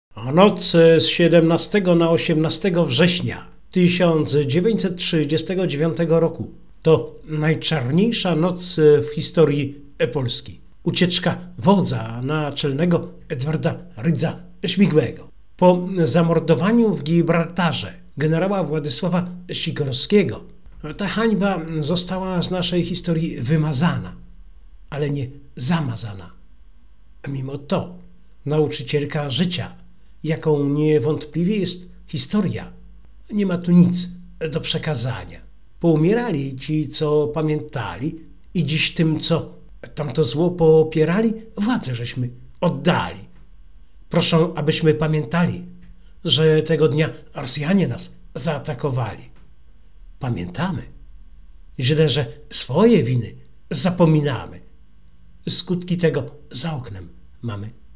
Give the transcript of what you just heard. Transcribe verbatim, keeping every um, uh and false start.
A noc z siedemnastego na osiemnastego września tysiąc dziewięćset trzydziestego dziewiątego roku to najczarniejsza noc w historii Polski. Ucieczka wodza naczelnego Edwarda Rydza Śmigłego. Po zamordowaniu w Gibraltarze generała Władysława Sikorskiego ta hańba została z naszej historii wymazana, ale nie zamazana. Mimo to nauczycielka życia, jaką niewątpliwie jest historia, nie ma tu nic do przekazania. Poumierali ci, co pamiętali, i dziś tym, co tamto zło popierali, władzę żeśmy oddali. Proszę, abyśmy pamiętali, że tego dnia Rosjanie nas zaatakowali. Pamiętamy. Źle, że swoje winy zapominamy. Skutki tego za oknem mamy.